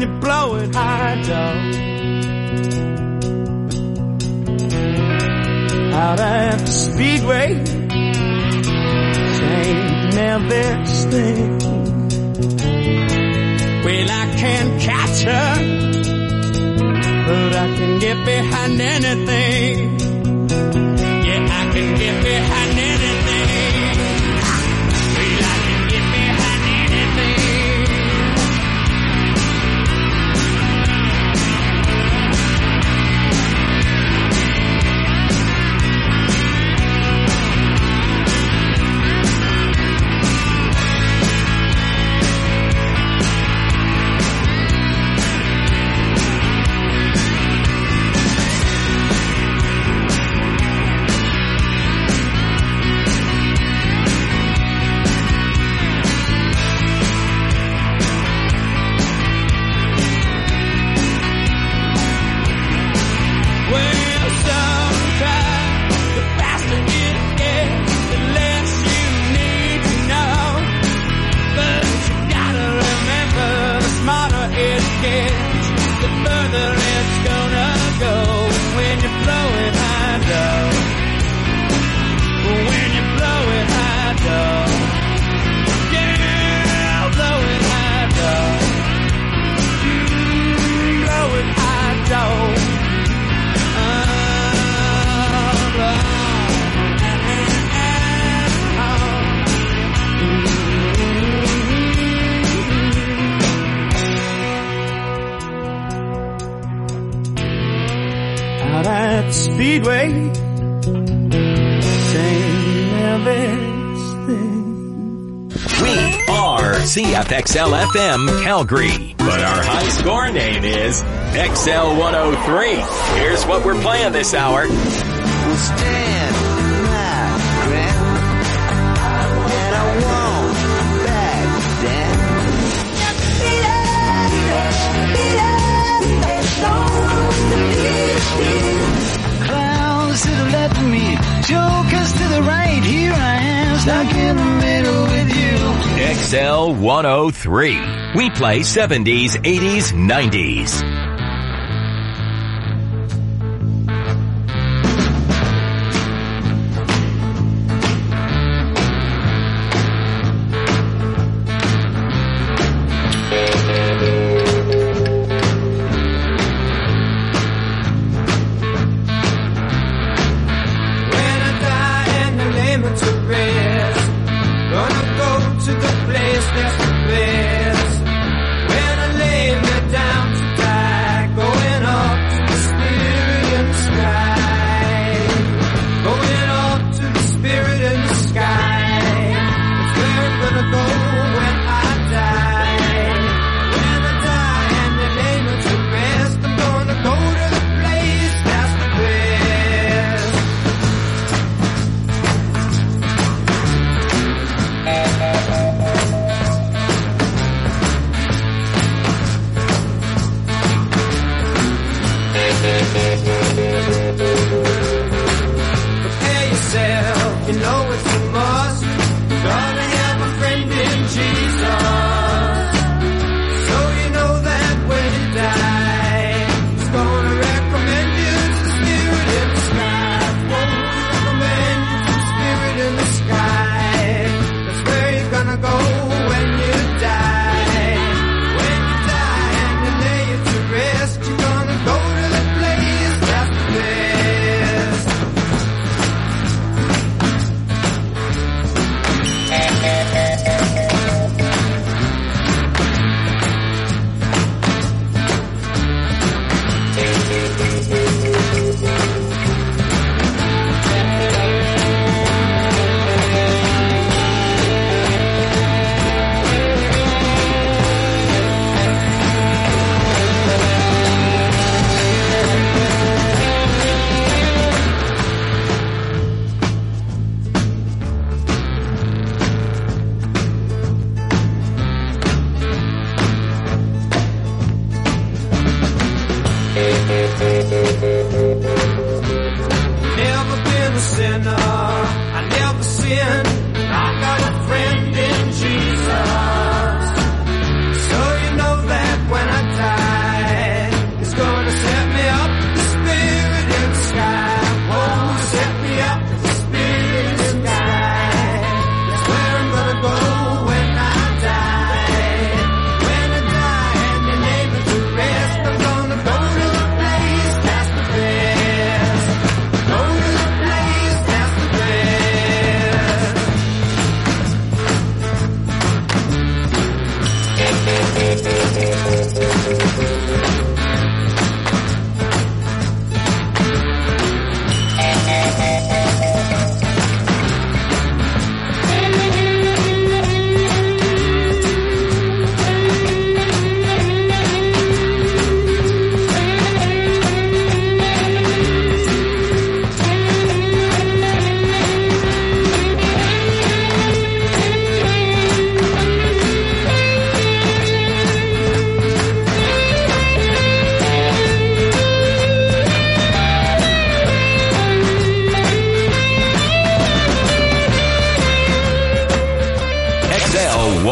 you blow it high, dog. Out at the speedway, St. Memphis thing. Well, I can't catch her, but I can get behind anything. Yeah, I can get behind anything. Well, I can get behind anything. Speedway, we are CFXL-FM Calgary, but our high score name is XL 103. Here's what we're playing this hour. We'll stand my ground, and I won't back down. Clowns to the left of me, jokers to the right. Here I am, stuck in the middle with you. XL 103. We play 70s, 80s, 90s. To the place that's the best. When I lay me down to die.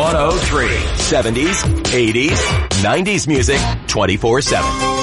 103. 70s, 80s, 90s music 24/7.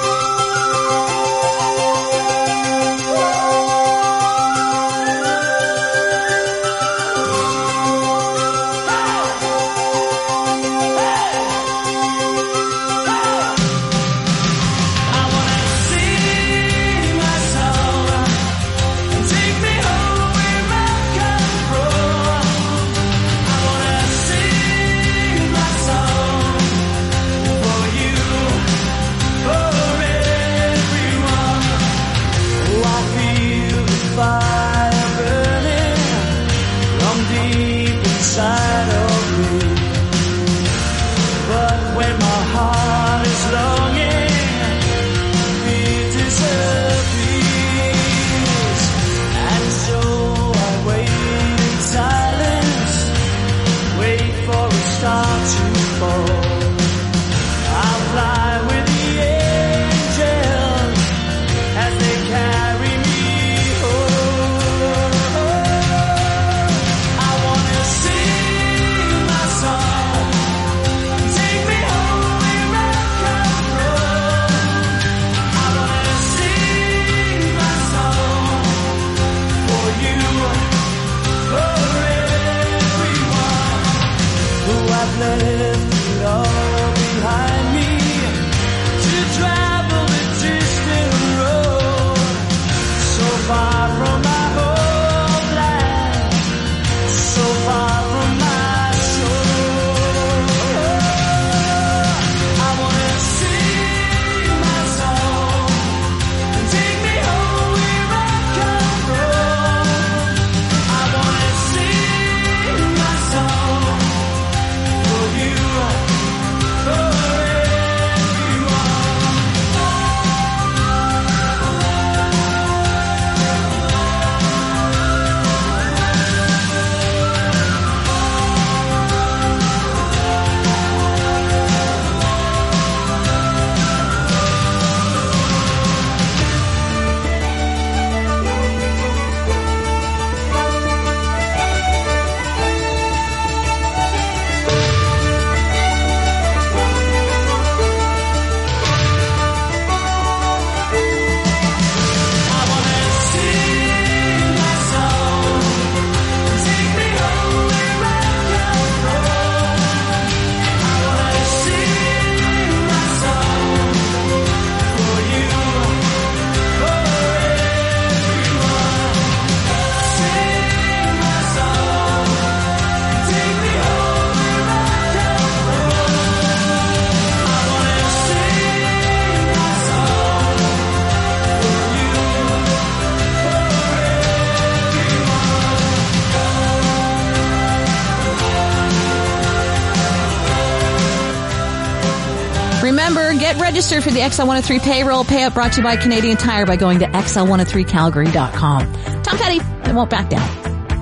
Remember, get registered for the XL103 payroll payout brought to you by Canadian Tire by going to XL103Calgary.com. Tom Petty, I won't back down.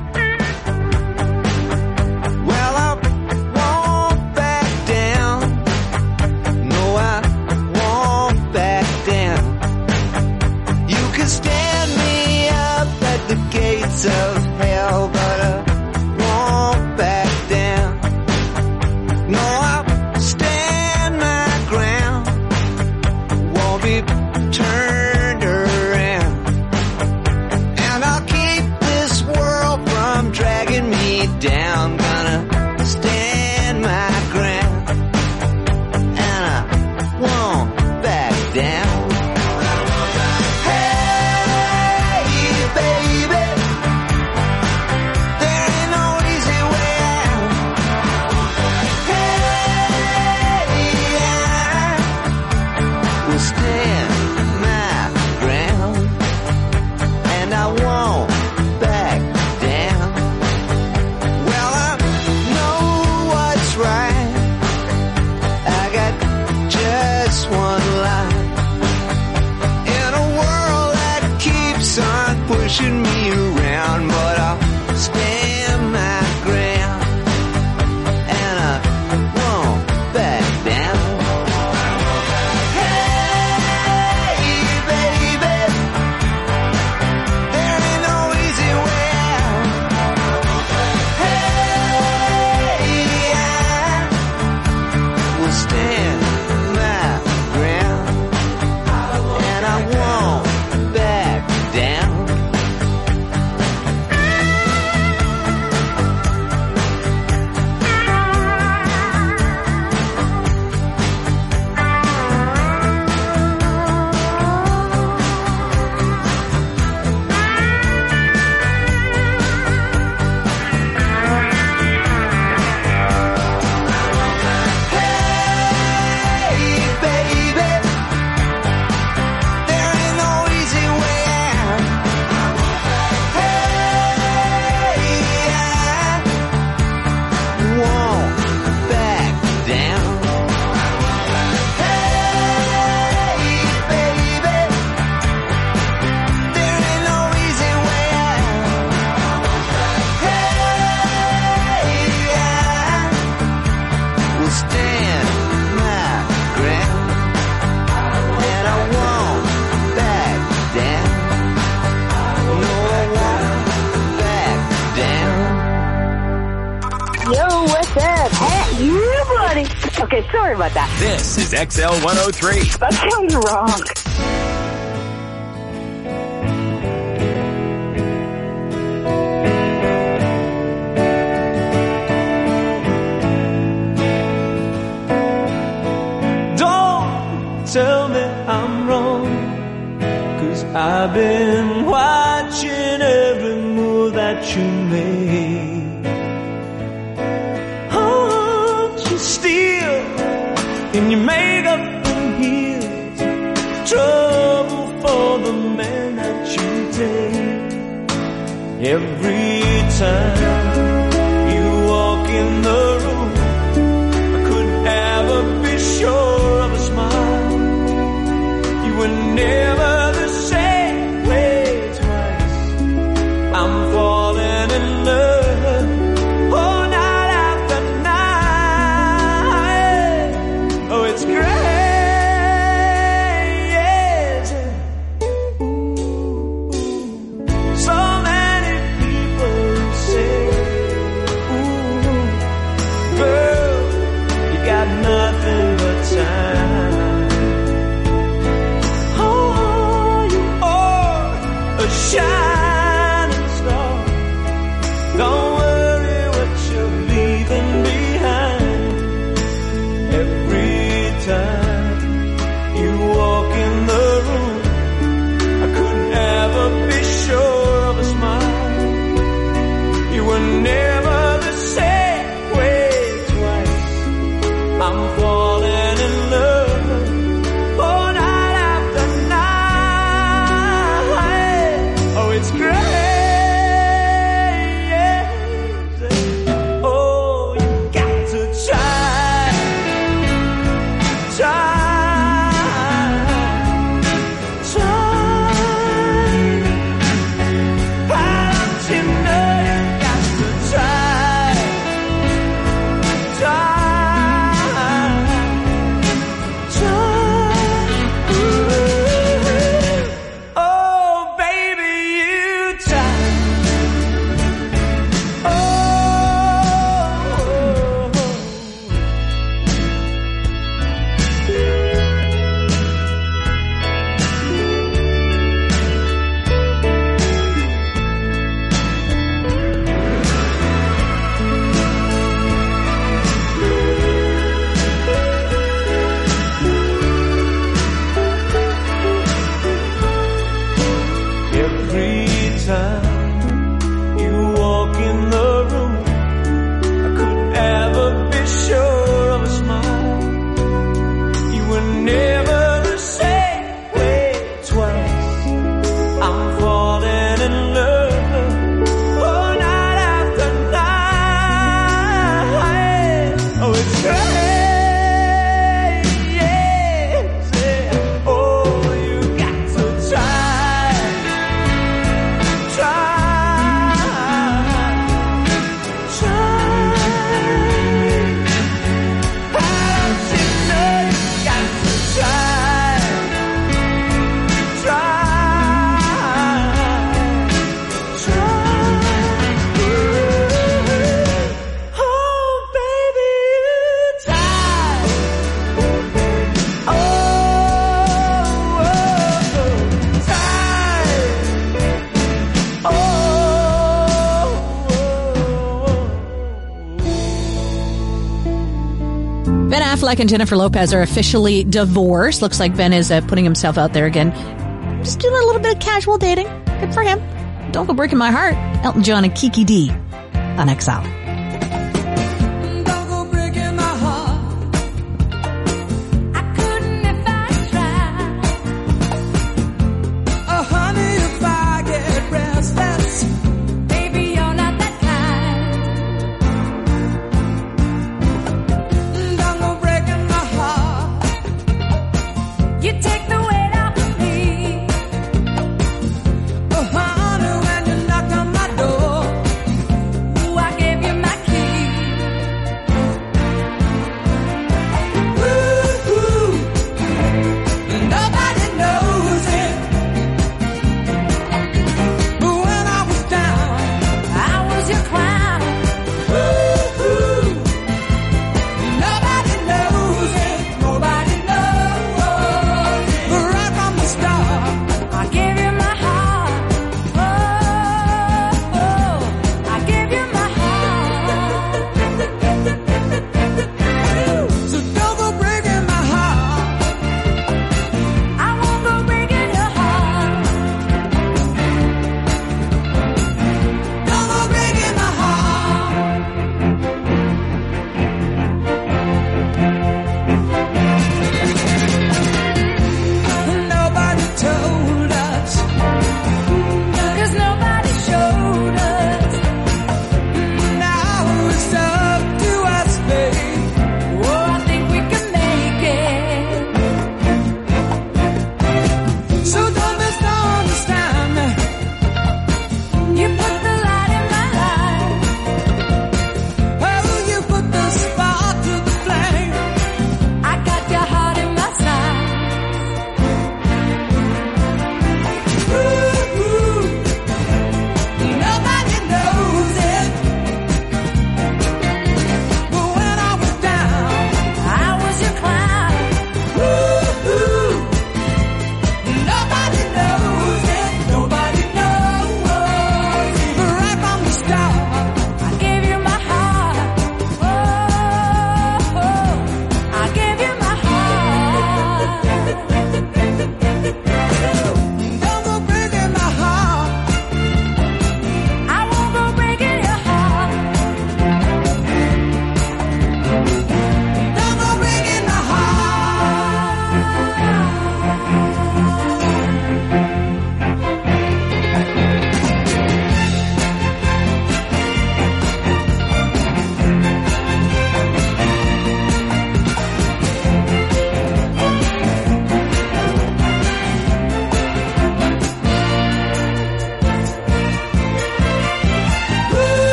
Well, I won't back down. No, I won't back down. You can stand me up at the gates of hell, but I won't back down. No, I'll stand my ground. Won't be turned around. And I'll keep this world honey. Okay, sorry about that. This is XL 103. That sounds wrong. Don't tell me I'm wrong, 'cause I've been watching every move that you made. Steal in your makeup and heels, trouble for the man that you take. Every time you walk in the room, I couldn't ever be sure of a smile. You were never the same way twice. I'm falling in love. It's great, yes. So many people say, ooh, girl, you got nothing but time. Oh, you are a shining star. Don't worry what you're leaving behind. Every time you walk in the room, I couldn't ever be sure of a smile. You were never the same way twice. I'm falling in love, oh, night after night. Oh, it's great, yes. Oh, you got to try. Affleck and Jennifer Lopez are officially divorced. Looks like Ben is putting himself out there again. Just doing a little bit of casual dating. Good for him. Don't go breaking my heart. Elton John and Kiki D on XL. Oh, honey, when you knocked on my door, ooh, I gave you my key.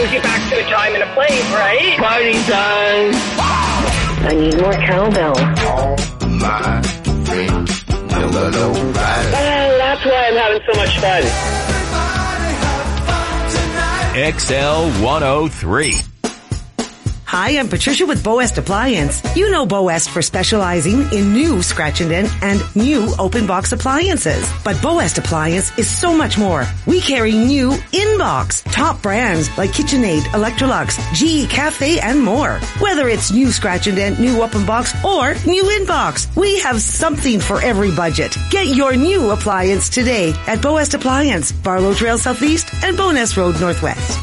brings you back to a time and a place, right? Party time! I need more cowbell. All my friends will go right. That's why I'm having so much fun. XL 103. Hi, I'm Patricia with Boest Appliance. You know Boest for specializing in new scratch and dent and new open box appliances. But Boest Appliance is so much more. We carry new in-box, top brands like KitchenAid, Electrolux, GE Cafe, and more. Whether it's new scratch and dent, new open box, or new in-box, we have something for every budget. Get your new appliance today at Boest Appliance, Barlow Trail Southeast and Bowness Road Northwest.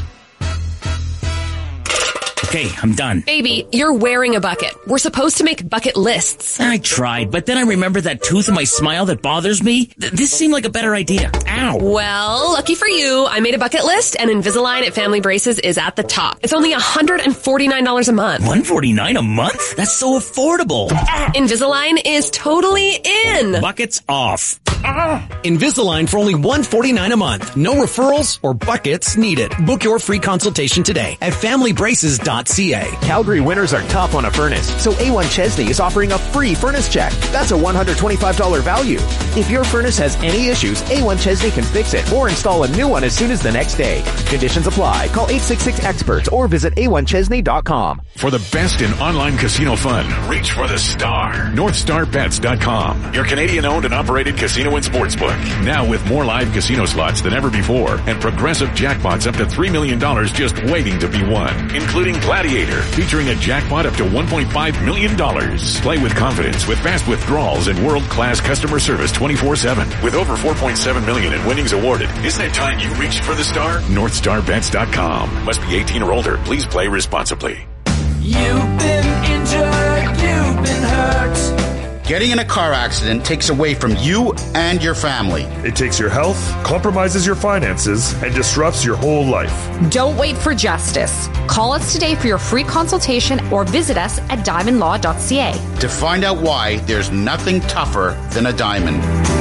Okay, I'm done. Baby, you're wearing a bucket. We're supposed to make bucket lists. I tried, but then I remembered that tooth in my smile that bothers me. This seemed like a better idea. Ow. Well, lucky for you, I made a bucket list, and Invisalign at Family Braces is at the top. It's only $149 a month. $149 a month? That's so affordable. Invisalign is totally in. Buckets off. Invisalign for only $149 a month. No referrals or buckets needed. Book your free consultation today at familybraces.ca. Calgary winters are tough on a furnace, so A1 Chesney is offering a free furnace check. That's a $125 value. If your furnace has any issues, A1 Chesney can fix it or install a new one as soon as the next day. Conditions apply. Call 866-EXPERTS or visit a1chesney.com. For the best in online casino fun, reach for the star. NorthstarBets.com. Your Canadian-owned and operated casino and sportsbook. Now with more live casino slots than ever before and progressive jackpots up to $3 million just waiting to be won, including Gladiator, featuring a jackpot up to $1.5 million. Play with confidence with fast withdrawals and world-class customer service 24/7. With over $4.7 million in winnings awarded, isn't it time you reached for the star? NorthstarBets.com. Must be 18 or older. Please play responsibly. You've been injured, you've been hurt. Getting in a car accident takes away from you and your family. It takes your health, compromises your finances, and disrupts your whole life. Don't wait for justice. Call us today for your free consultation or visit us at diamondlaw.ca. To find out why, there's nothing tougher than a diamond.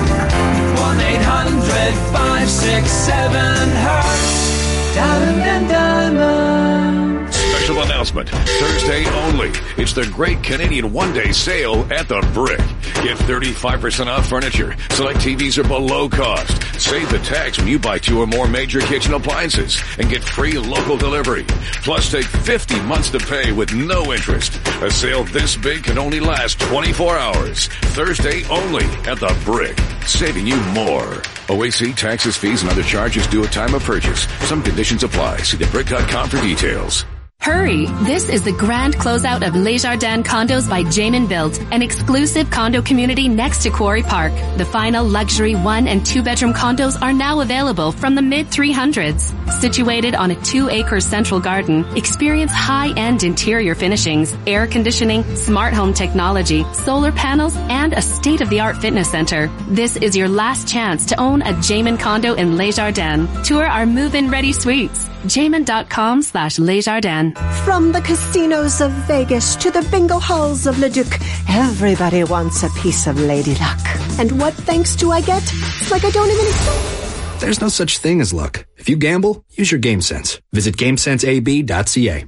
1-800-567-HURT. Diamond and Diamond. Special announcement. Thursday only. It's the Great Canadian One-Day Sale at the Brick. Get 35% off furniture. Select TVs are below cost. Save the tax when you buy 2 or more major kitchen appliances and get free local delivery. Plus take 50 months to pay with no interest. A sale this big can only last 24 hours. Thursday only at the Brick. Saving you more. OAC, taxes, fees, and other charges due at time of purchase. Some conditions apply. See thebrick.com for details. Hurry! This is the grand closeout of Les Jardins Condos by Jamin Built, an exclusive condo community next to Quarry Park. The final luxury 1- and 2-bedroom condos are now available from the mid-300s. Situated on a 2-acre central garden, experience high-end interior finishings, air conditioning, smart home technology, solar panels, and a state-of-the-art fitness center. This is your last chance to own a Jamin condo in Les Jardins. Tour our move-in ready suites. Jamin.com/Les Jardins. From the casinos of Vegas to the bingo halls of Leduc, everybody wants a piece of Lady Luck. And what thanks do I get? It's like I don't even... There's no such thing as luck. If you gamble, use your game sense. Visit GameSenseAB.ca.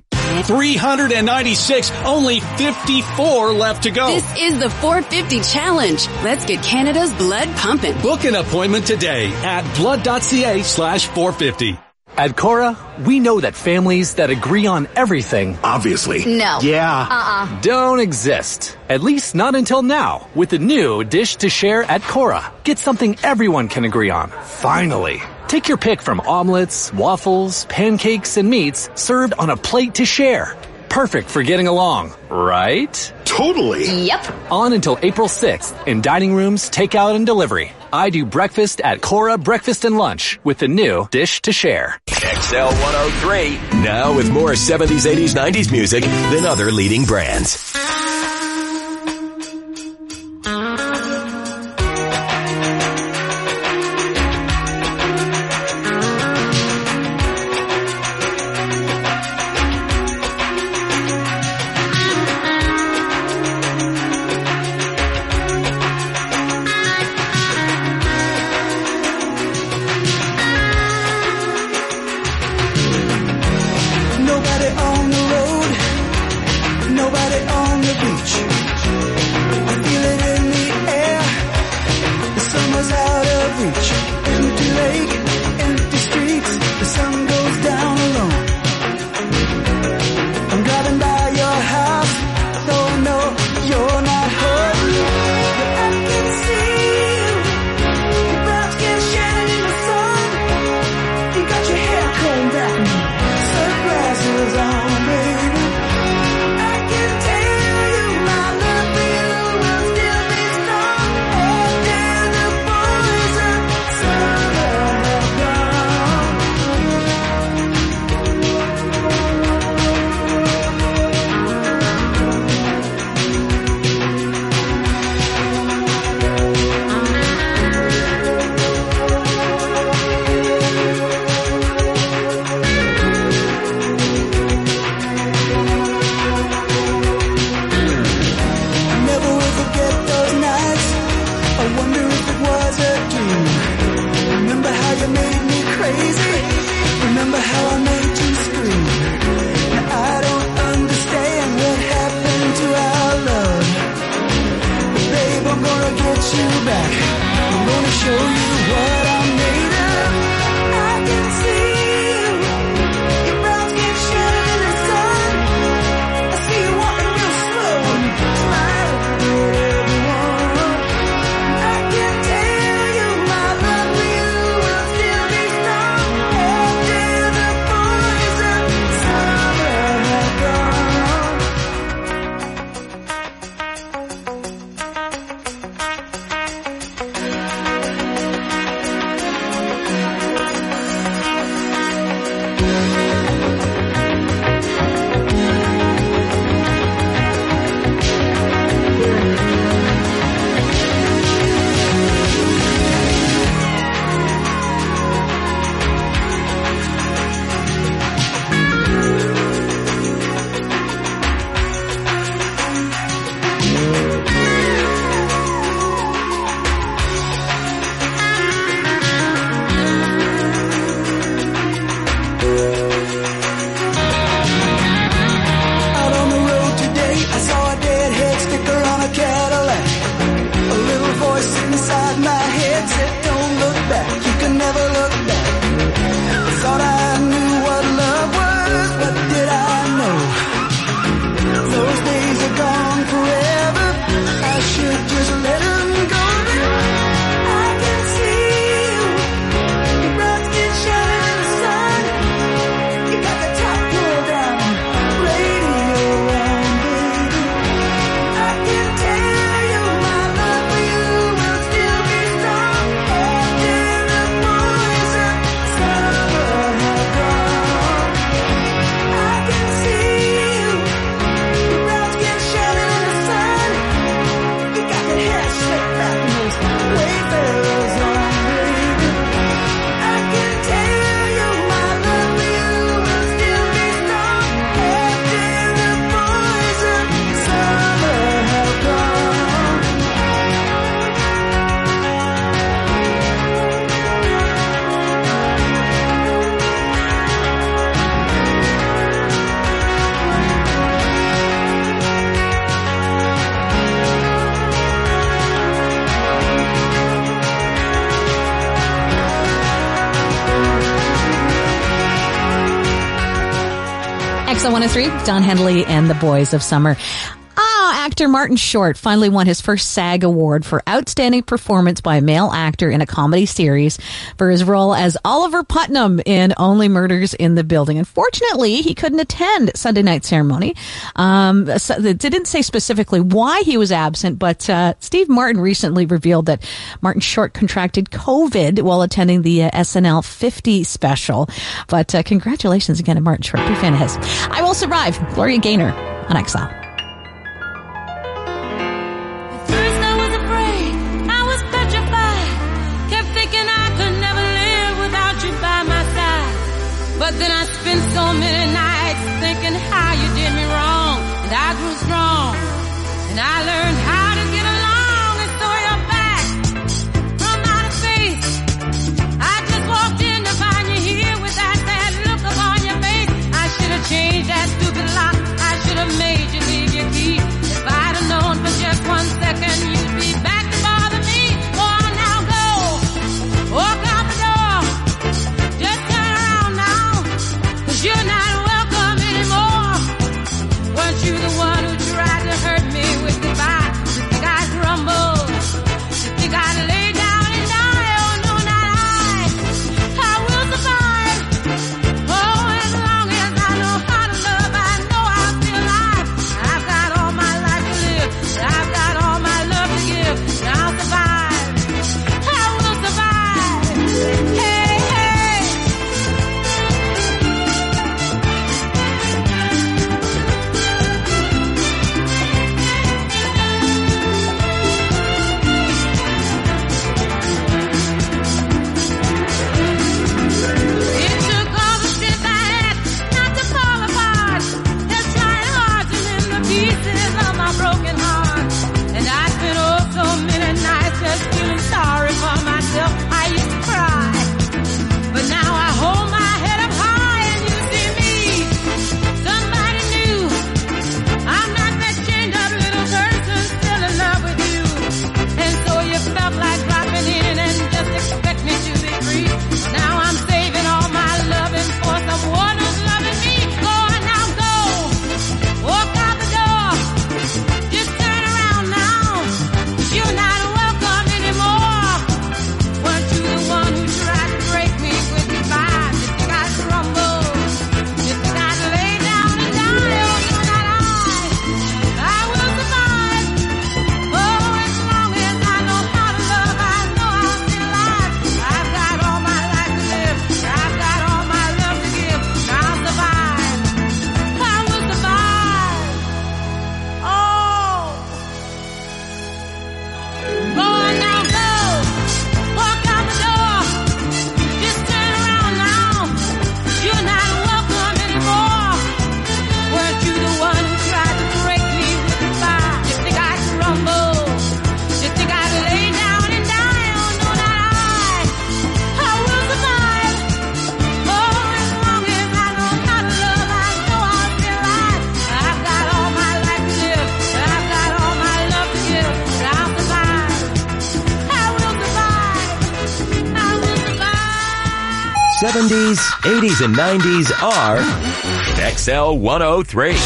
396, only 54 left to go. This is the 450 challenge. Let's get Canada's blood pumping. Book an appointment today at blood.ca/450. At Cora, we know that families that agree on everything, obviously, no, yeah, don't exist. At least not until now. With the new Dish to Share at Cora, get something everyone can agree on. Finally. Take your pick from omelets, waffles, pancakes, and meats served on a plate to share. Perfect for getting along, right? Totally. Yep. On until April 6th in dining rooms, takeout, and delivery. I do breakfast at Cora Breakfast and Lunch with the new Dish to Share. XL 103. Now with more 70s, 80s, 90s music than other leading brands. XL 103, Don Henley and the Boys of Summer. Actor Martin Short finally won his first SAG award for Outstanding Performance by a Male Actor in a Comedy Series for his role as Oliver Putnam in Only Murders in the Building. Unfortunately, he couldn't attend Sunday night's ceremony. They didn't say specifically why he was absent, but Steve Martin recently revealed that Martin Short contracted COVID while attending the SNL 50 special. But congratulations again to Martin Short. Big fan of his. I Will Survive, Gloria Gaynor on XL. But then I spent so many nights thinking how you did me wrong, and I grew strong, and I learned how to get along, and so you're back from outer space. I just walked in to find you here with that sad look upon your face. I should have changed that stupid lock. I should have made you leave your key. If I'd have known for just 1 second you'd be back to bother me. Go on now, go. Walk out the door. Just turn around now. You're not welcome anymore. Weren't you the one who tried to hurt me with goodbye? You think I'd crumble? You think I'd lay down and die? Oh no, not I will survive. Oh, as long as I know how to love, I know I'll be alive. I've got all my life to live. I've got all my love to give. And I'll survive. I will survive. Hey. '70s, '80s, and '90s are XL 103.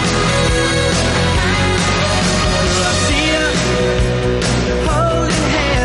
Holding hands.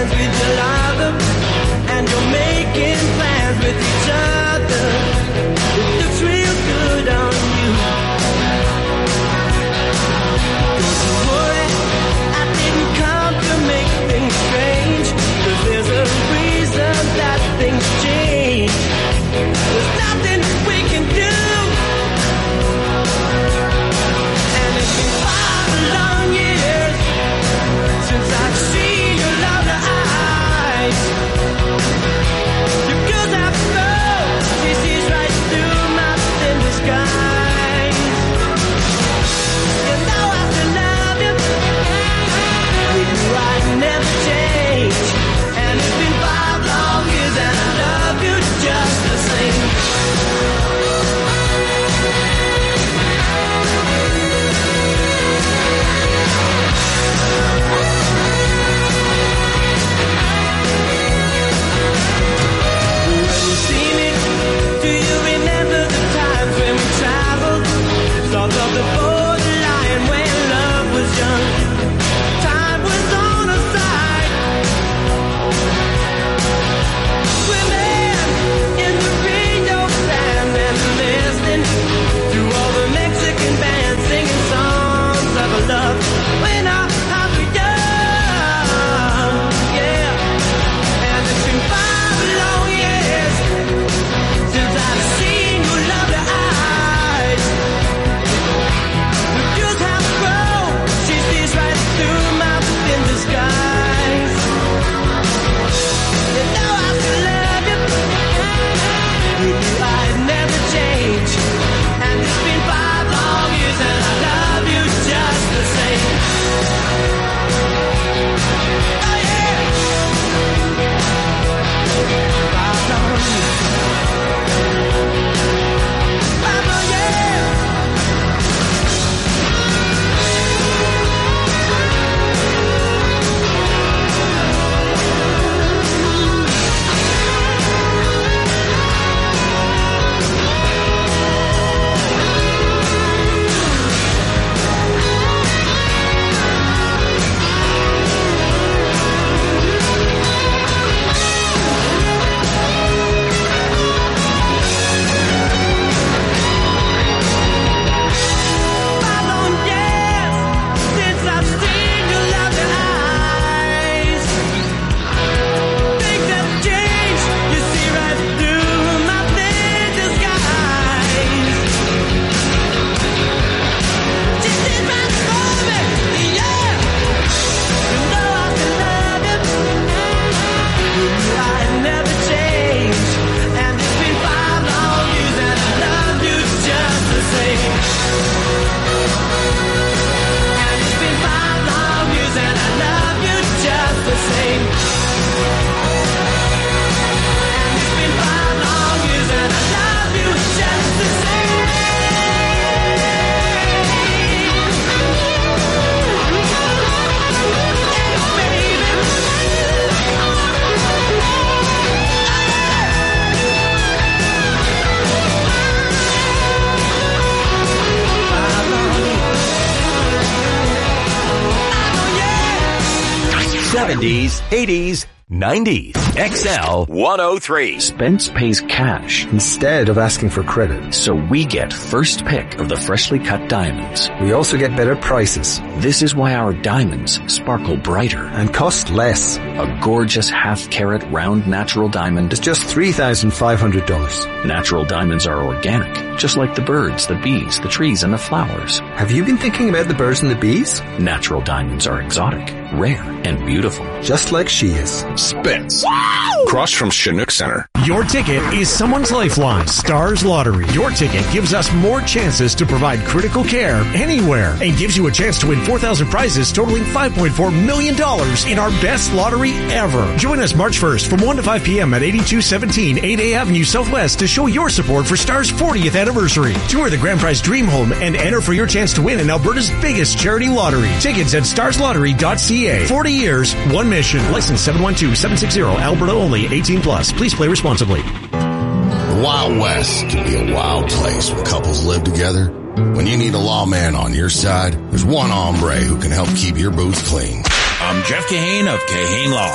70s, 80s, 90s. XL 103. Spence pays cash instead of asking for credit. So we get first pick of the freshly cut diamonds. We also get better prices. This is why our diamonds sparkle brighter. And cost less. A gorgeous half-carat round natural diamond is just $3,500. Natural diamonds are organic, just like the birds, the bees, the trees, and the flowers. Have you been thinking about the birds and the bees? Natural diamonds are exotic, rare, and beautiful. Just like she is. Spence. Across from Chinook Center. Your ticket is someone's lifeline. Stars Lottery. Your ticket gives us more chances to provide critical care anywhere and gives you a chance to win 4,000 prizes totaling $5.4 million in our best lottery ever. Join us March 1st from 1 to 5 p.m. at 8217 8A Avenue Southwest to show your support for Stars' 40th anniversary. Tour the Grand Prize Dream Home and enter for your chance to win in Alberta's biggest charity lottery. Tickets at starslottery.ca. 40 years, one mission. License 712-760. Alberta only. 18 plus. Please play responsibly. The Wild West can be a wild place when couples live together. When you need a lawman on your side, there's one hombre who can help keep your boots clean. I'm Jeff Kahane of Kahane Law.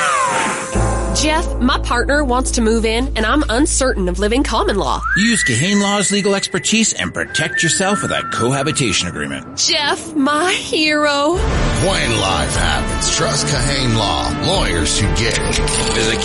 Jeff, my partner wants to move in, and I'm uncertain of living common law. Use Kahane Law's legal expertise and protect yourself with a cohabitation agreement. Jeff, my hero. When life happens, trust Kahane Law. Lawyers who get it. Visit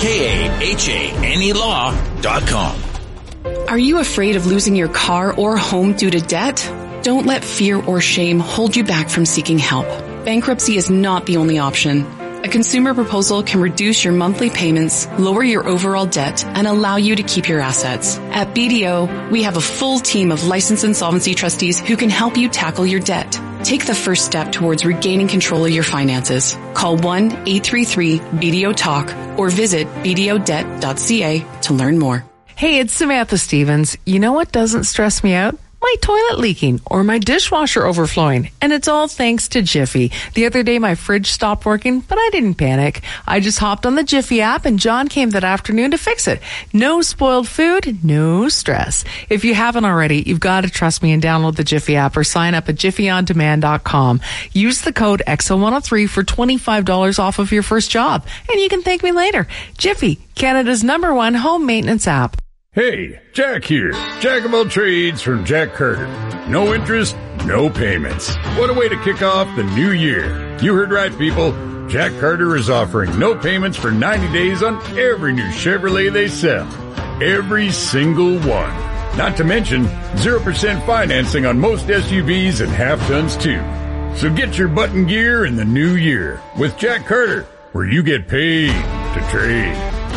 KAHANElaw.com. Are you afraid of losing your car or home due to debt? Don't let fear or shame hold you back from seeking help. Bankruptcy is not the only option. A consumer proposal can reduce your monthly payments, lower your overall debt, and allow you to keep your assets. At BDO, we have a full team of licensed insolvency trustees who can help you tackle your debt. Take the first step towards regaining control of your finances. Call 1-833-BDO-TALK or visit bdodebt.ca to learn more. Hey, it's Samantha Stevens. You know what doesn't stress me out? My toilet leaking or my dishwasher overflowing. And it's all thanks to Jiffy. The other day my fridge stopped working, but I didn't panic. I just hopped on the Jiffy app and John came that afternoon to fix it. No spoiled food, no stress. If you haven't already, you've got to trust me and download the Jiffy app or sign up at jiffyondemand.com. Use the code XO103 for $25 off of your first job. And you can thank me later. Jiffy, Canada's #1 home maintenance app. Hey, Jack here. Jack of all trades from Jack Carter. No interest, no payments. What a way to kick off the new year. You heard right, people. Jack Carter is offering no payments for 90 days on every new Chevrolet they sell. Every single one. Not to mention 0% financing on most SUVs and half-tons too. So get your button gear in the new year with Jack Carter, where you get paid to trade.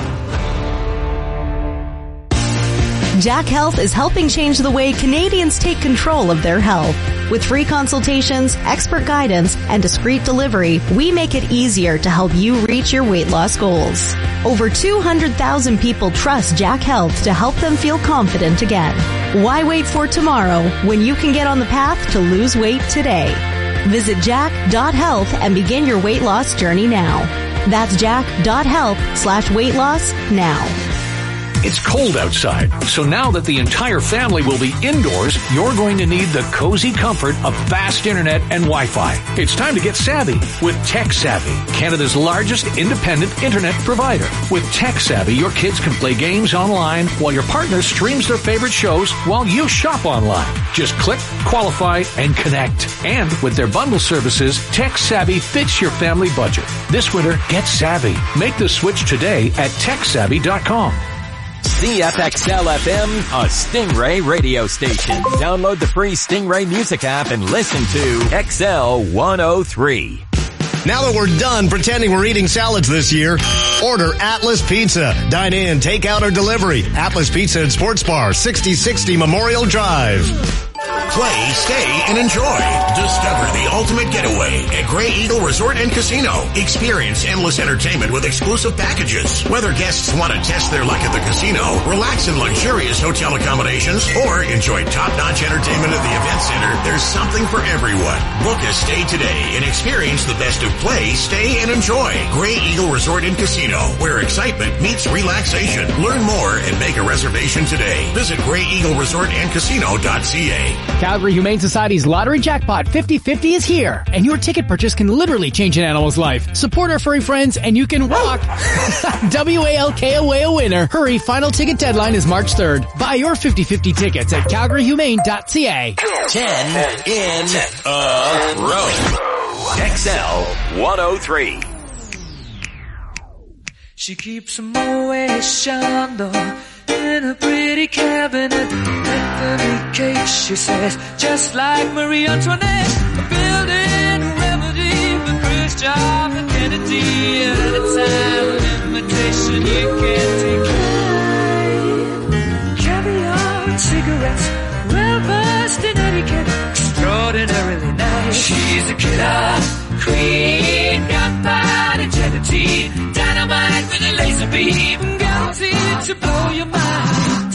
Jack Health is helping change the way Canadians take control of their health. With free consultations, expert guidance, and discreet delivery, we make it easier to help you reach your weight loss goals. Over 200,000 people trust Jack Health to help them feel confident again. Why wait for tomorrow when you can get on the path to lose weight today? Visit jack.health and begin your weight loss journey now. That's jack.health/weight loss now. It's cold outside, so now that the entire family will be indoors, you're going to need the cozy comfort of fast internet and Wi-Fi. It's time to get savvy with Tech Savvy, Canada's largest independent internet provider. With Tech Savvy, your kids can play games online while your partner streams their favorite shows while you shop online. Just click, qualify, and connect. And with their bundle services, Tech Savvy fits your family budget. This winter, get savvy. Make the switch today at techsavvy.com. CFXL-FM, a Stingray radio station. Download the free Stingray music app and listen to XL 103. Now that we're done pretending we're eating salads this year, order Atlas Pizza. Dine in, take out, or delivery. Atlas Pizza and Sports Bar, 6060 Memorial Drive. Play, stay, and enjoy. Discover the ultimate getaway at Grey Eagle Resort and Casino. Experience endless entertainment with exclusive packages. Whether guests want to test their luck at the casino, relax in luxurious hotel accommodations, or enjoy top-notch entertainment at the event center, there's something for everyone. Book a stay today and experience the best of play, stay, and enjoy. Grey Eagle Resort and Casino, where excitement meets relaxation. Learn more and make a reservation today. Visit GreyEagleResortandCasino.ca. Calgary Humane Society's Lottery Jackpot 50/50 is here, and your ticket purchase can literally change an animal's life. Support our furry friends, and you can walk WALK away a winner. Hurry, final ticket deadline is March 3rd. Buy your 50/50 tickets at calgaryhumane.ca. 10 in a row. XL 103. She keeps a Moet Chandon in a pretty cabinet. Anthony cake, she says, just like Marie Antoinette. A building remedy for Khrushchev and Kennedy. At a time of imitation you can't decline. Caviar and cigarettes, well-versed in etiquette, extraordinarily nice. She's a killer queen, gunpowder gelatine, dynamite with a laser beam, guaranteed to blow your mind.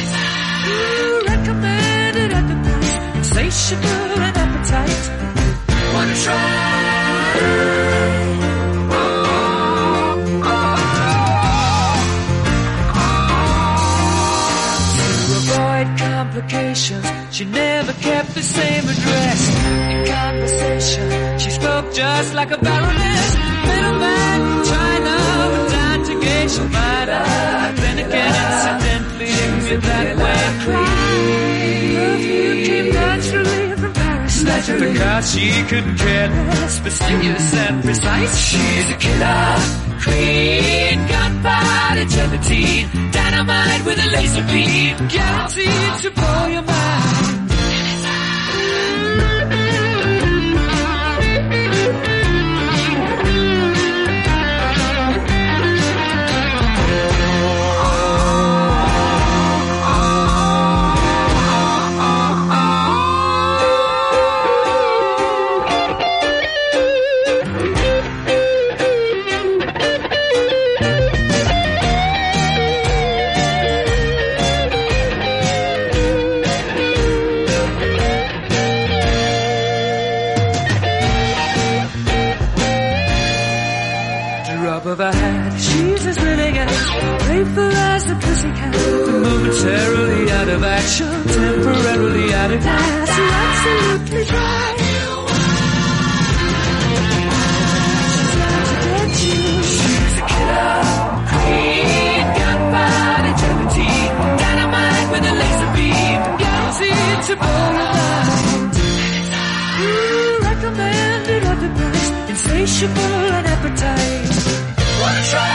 Recommended at the price, insatiable and appetite. Wanna try? Complications. She never kept the same address. In conversation, she spoke just like a baroness. Middleman, China, but not to gauge she might have been again incidentally with that way. Perfume came naturally from Paris. Because she couldn't care less, fastidious and precise. She's a killer queen, gunpowder gelatine, dynamite with a laser beam, guaranteed to blow your mind. Of a hat, she's as willing as playful as a pussycat. Momentarily out of action, temporarily out of gas. You're absolutely dry. She's out to get you. She's a killer queen, gunpowder gelatine, dynamite with a laser beam, guaranteed to blow your mind. Recommended at the price, insatiable and appetite. Wanna try?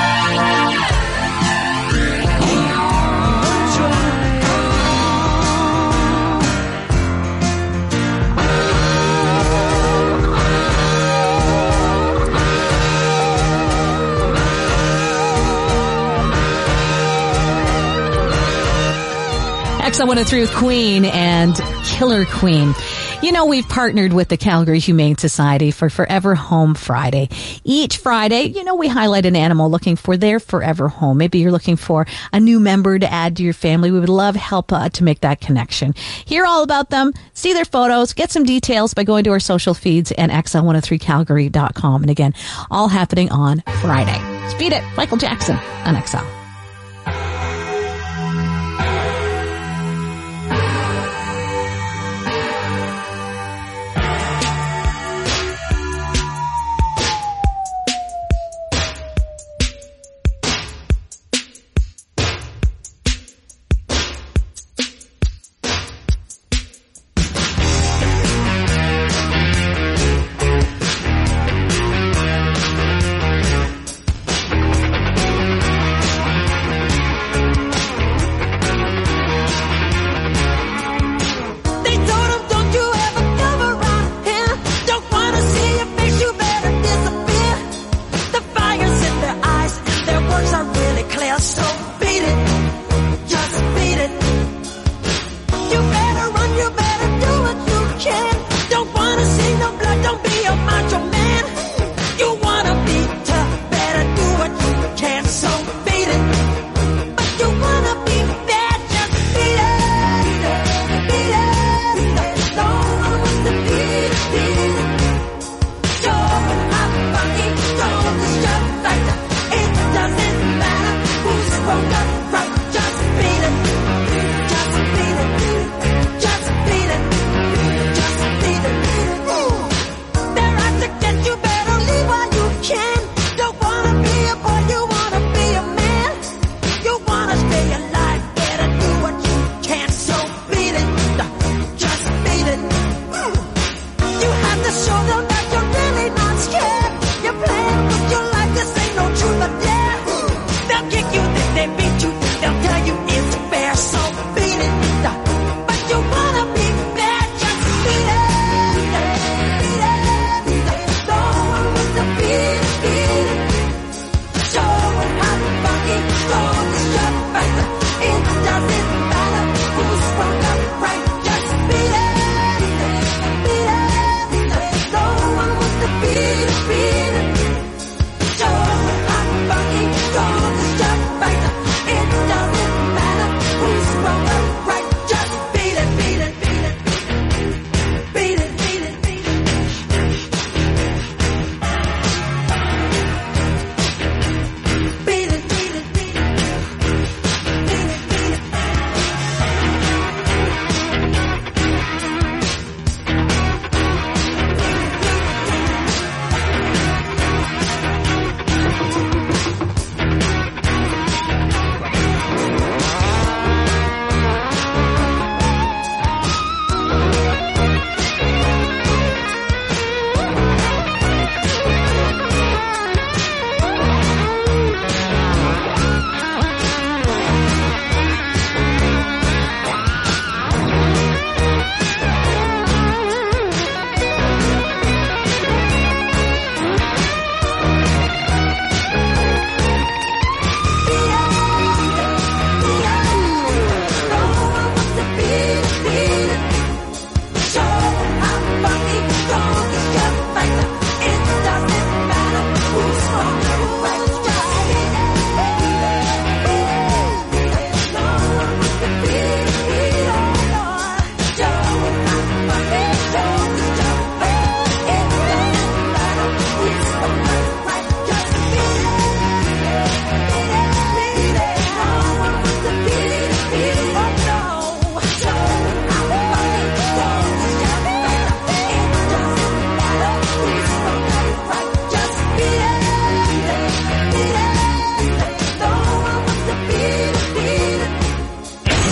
XL103 with Queen and Killer Queen. You know, we've partnered with the Calgary Humane Society for Forever Home Friday. Each Friday, you know, we highlight an animal looking for their forever home. Maybe you're looking for a new member to add to your family. We would love help to make that connection. Hear all about them, see their photos, get some details by going to our social feeds and XL103calgary.com. And again, all happening on Friday. Speed it, Michael Jackson on XL.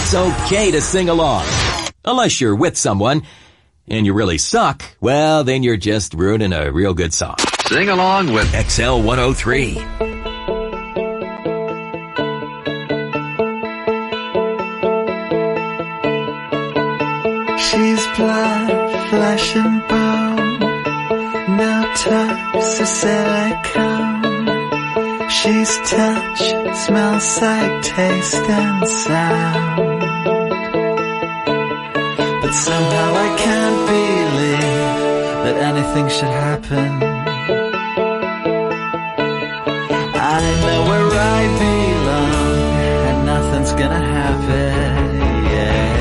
It's okay to sing along. Unless you're with someone and you really suck, well, then you're just ruining a real good song. Sing along with XL 103. She's blood, flesh and bone, no tops or silicone. She's touch, smell, sight, taste and sound. But somehow I can't believe that anything should happen. I know where I belong and nothing's gonna happen, yeah.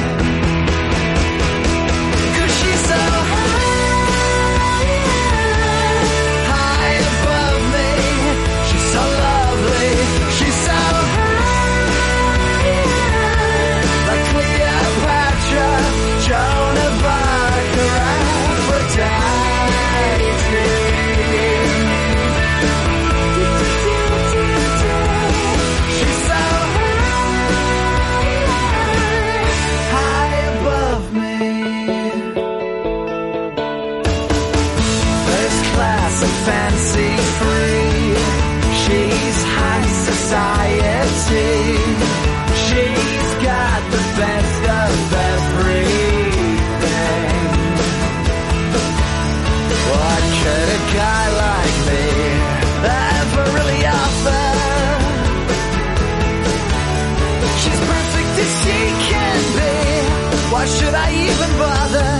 Why should I even bother?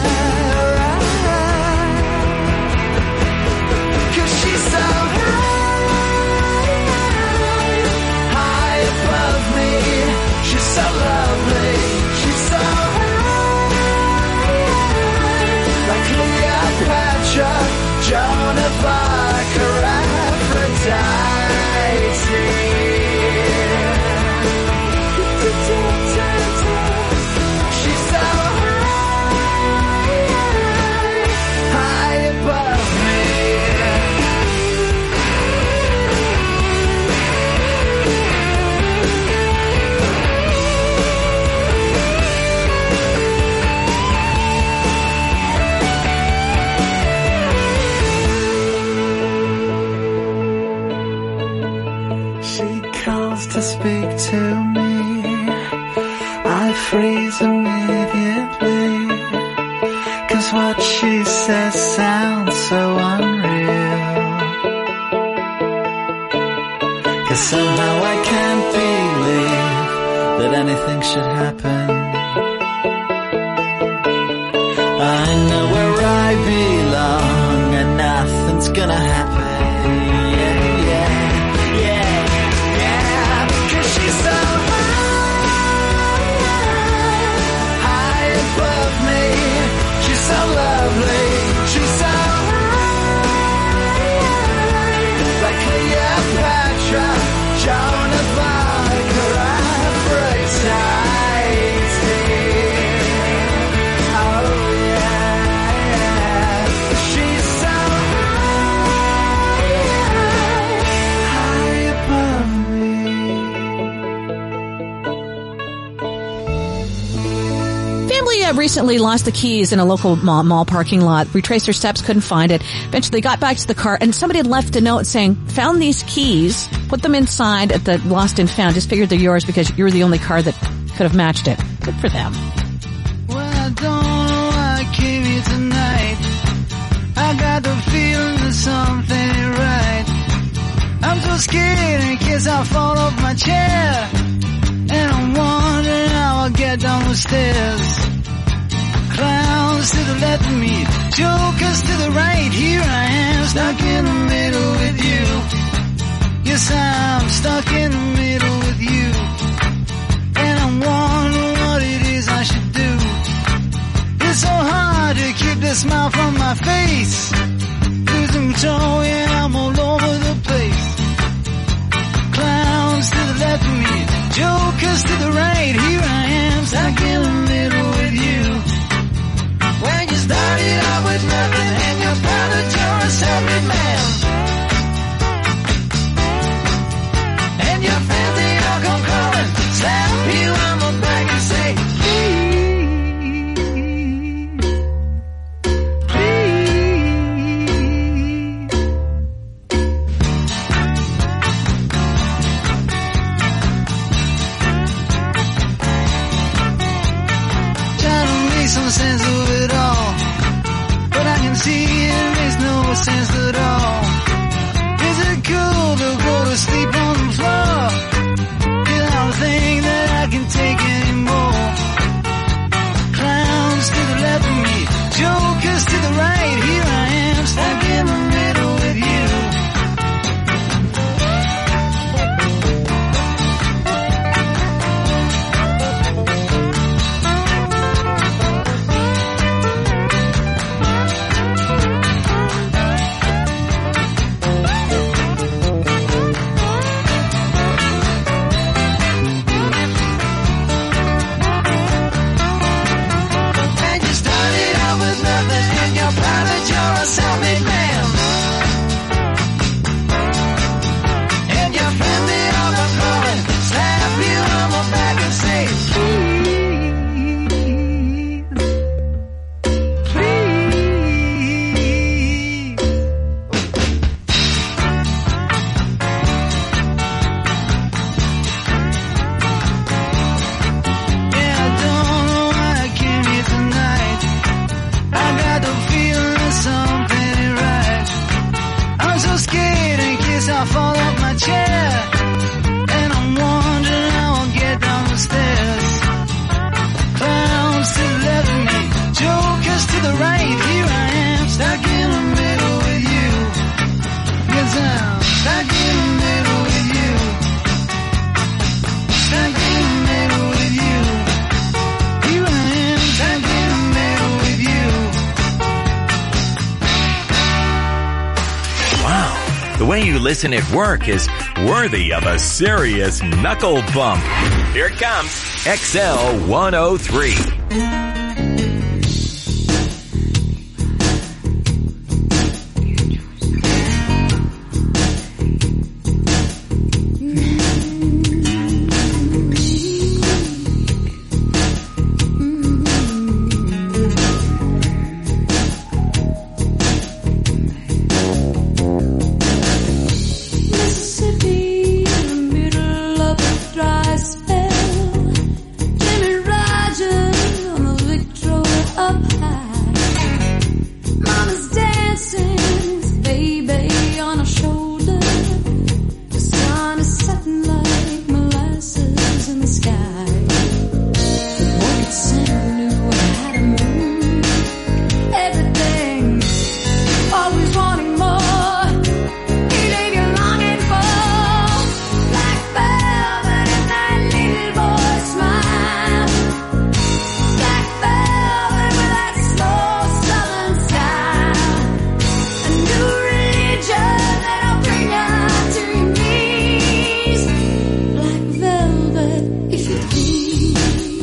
'Cause she's so high above me. She's so lovely. She's so like Cleopatra, Joan of Arc, or Aphrodite. To speak to me, I freeze immediately, 'cause what she says sounds so unreal. 'Cause somehow I can't believe that anything should happen. I know where I belong and nothing's gonna happen. So lovely, she's so like Cleopatra, Joan of Arc, or Aphrodite. Oh yeah, she's so high above me. Family recently lost the keys in a local mall parking lot. Retraced their steps, couldn't find it. Eventually got back to the car and somebody had left a note saying, found these keys, put them inside at the lost and found. Just figured they're yours because you're the only car that could have matched it. Good for them. Well, I don't know why I came here tonight. I got the feeling that something ain't right. I'm so scared in case I fall off my chair. And I'm wondering how I'll get down the stairs. Clowns to the left of me, jokers to the right. Here I am, stuck in the middle with you. Yes, I'm stuck in the middle with you. And I'm wondering what it is I should do. It's so hard to keep the smile from my face. Losing control, yeah, I'm all over the place. Clowns to the left of me, jokers to the right. Here I am, stuck in the middle with you. When you started out with nothing and you're proud that you're a self-made man. And Stuck in the middle with you. Stuck in the middle with you. You and him, stuck in the middle with you. Wow, the way you listen at work is worthy of a serious knuckle bump. Here it comes, XL 103. Mississippi, in the middle of a dry spell. Jimmy Rogers on the Victrola up high. Mama's dancing with baby on her shoulder. The sun is setting like molasses in the sky. Orchid Center knew how to move everything, always wanting more. He leave you longing for black velvet and that little boy smile. Black velvet with that slow southern style. A new religion that'll bring you to your knees. Black velvet, if you please.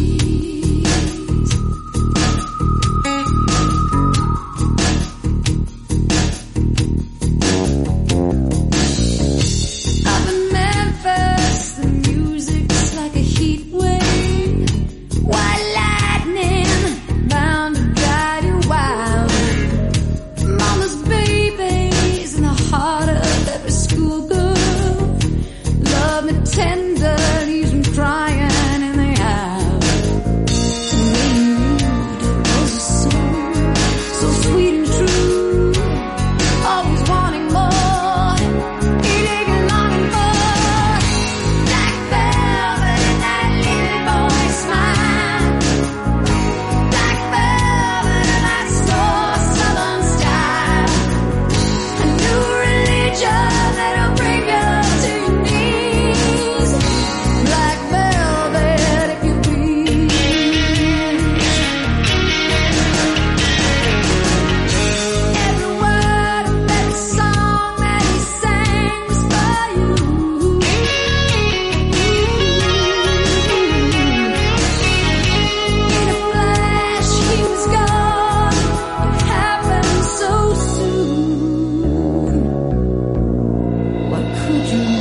Up in Memphis, the music's like a heat wave. White lightning, bound to drive you wild. Mama's babies in the heart of every schoolgirl. Love me tender, leaves me crying in the aisle. The way you moved was a song, so sweet and true. Always wanting more. He leave you longing for black velvet and that little boy smile. Black velvet and that slow southern style. A new religion that'll bring you to your knees. Black velvet, if you please. Every word of that song that he sang was for you. In a flash, he was gone. It happened so soon. What could you do?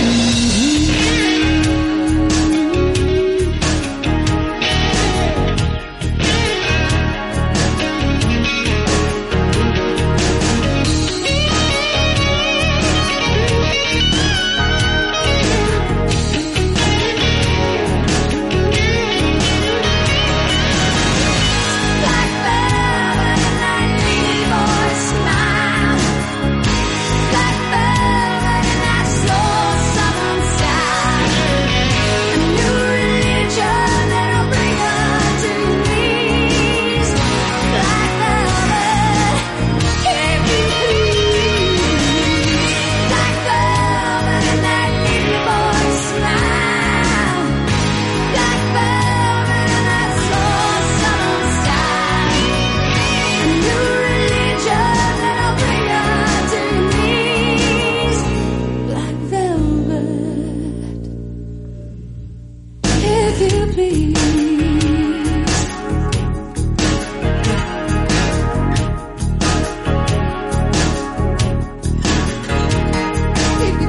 Black velvet and that little boy smile. Black velvet and that slow southern style. A new religion that'll bring you to your knees. Black velvet, if you please. Black velvet and that little boy smile. Black velvet and that slow southern style. A new religion that'll bring you to your knees. Black velvet, if you please.